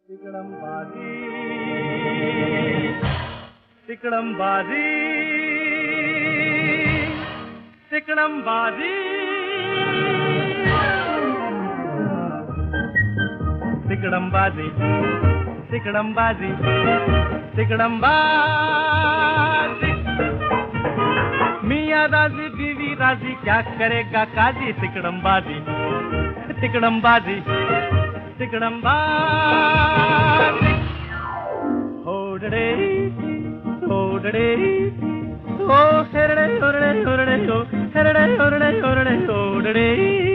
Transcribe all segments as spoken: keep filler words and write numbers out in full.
तिकड़मबाजी तिकड़मबाजी तिकड़मबाजी तिकड़मबाजी तिकड़मबाजी तिकड़मबाजी मियाँ राजी बीवी राजी क्या करेगा काजी तिकड़मबाजी तिकड़मबाजी तिकड़मबाजी होड़े होड़े हो हेरड़े होड़े होड़े हो हेरड़े होड़े होड़े होड़े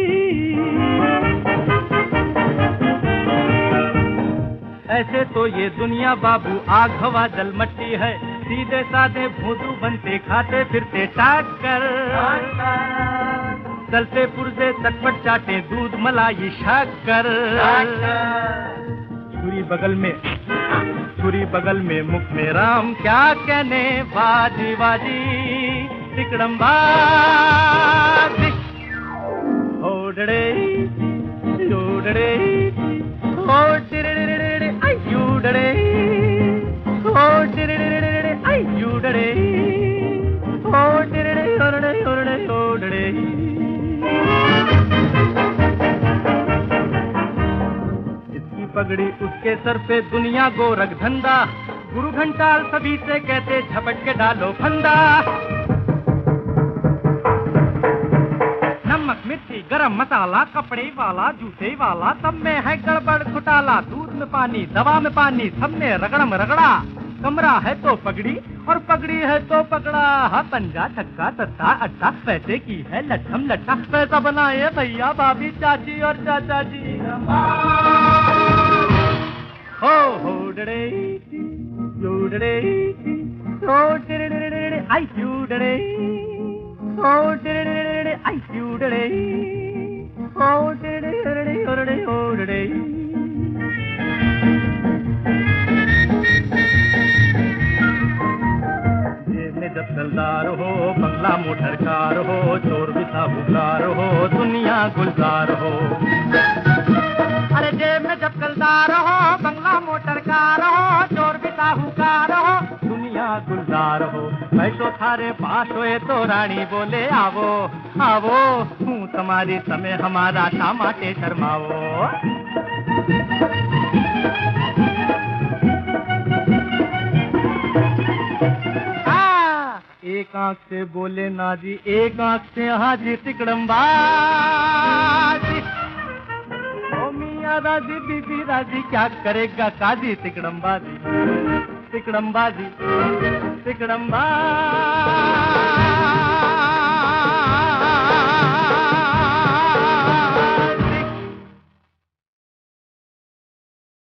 ऐसे तो ये दुनिया बाबू आग हवा जल मट्टी है, सीधे साधे भोंदू बनते खाते फिरते टाकर, चलते पुरजे चटपट चाटे दूध मलाई शक्कर, छुरी बगल में छुरी बगल में मुख में राम क्या कहने बाजी बाजी तिकड़मबाजी होड़े होड़े हो टिरड़े आई यूड़े हो टिरड़े आई यूड़े हो टिरड़े होड़े होड़े होड़े इसकी पगड़ी उसके सर पे दुनिया गोरख धंधा, गुरु घंटाल सभी से कहते झपट के डालो फंदा, नमक मिर्ची गरम मसाला कपड़े वाला जूते वाला सब में है गड़बड़ घोटाला, दूध में पानी दवा में पानी सब में रगड़म रगड़ा, कमरा है तो पगड़ी और पगड़ी है तो पकड़ा, हा पंजा छक्का सत्ता अट्टा पैसे की है लट्ठम लट्ठा, पैसा बनाए भैया भाभी चाची और चाचा जी हो होड़े यूड़े हो टिरड़े आई यूड़े हो टिरड़े आई यूड़े हो टिरड़े होड़े होड़े जेब में जब जलदार हो बंगला मोटर कार हो चोर भी साहूकार हो दुनिया गुलजार हो, अरे जेब में जब जलदार हो बंगला मोटर कार हो चोर भी साहूकार हो दुनिया गुलजार हो, पैसो थारे पास होए तो रानी बोले आवो आवो हूँ तुम्हारी समय हमारा टामाटे शर्माओ, एक आंख से बोले ना जी एक आंख से हाजी तिकड़मबाजी ओ मियाँ राजी बीबी राजी क्या करेगा काजी तिकड़मबाजी तिकड़मबाजी तिकड़मबाजी।